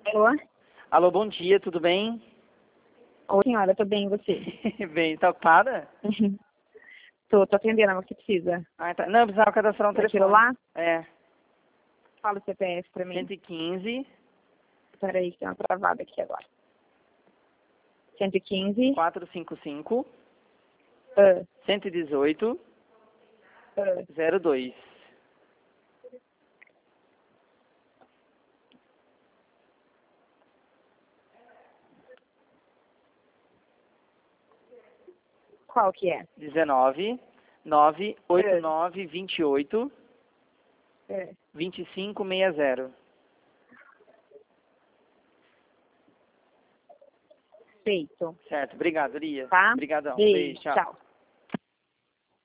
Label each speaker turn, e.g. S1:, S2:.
S1: Alô?
S2: Alô, bom dia, tudo bem?
S1: Oi, senhora, tô bem, e você?
S2: Bem, tá ocupada?
S1: Tô atendendo, mas o que precisa?
S2: Ah, tá. Não, eu precisava cadastrar um telefone.
S1: Celular?
S2: É,
S1: Fala o CPF pra mim.
S2: 115
S1: Peraí, que tem uma travada aqui agora. 115.
S2: 455
S1: Ah,
S2: 118
S1: ah.
S2: 02.
S1: Qual que é?
S2: 19 989 28
S1: É.
S2: 2560.
S1: Feito.
S2: Certo, obrigado, Lia.
S1: Tá?
S2: Obrigadão.
S1: Beijo,
S2: Beijo, tchau.
S1: tchau.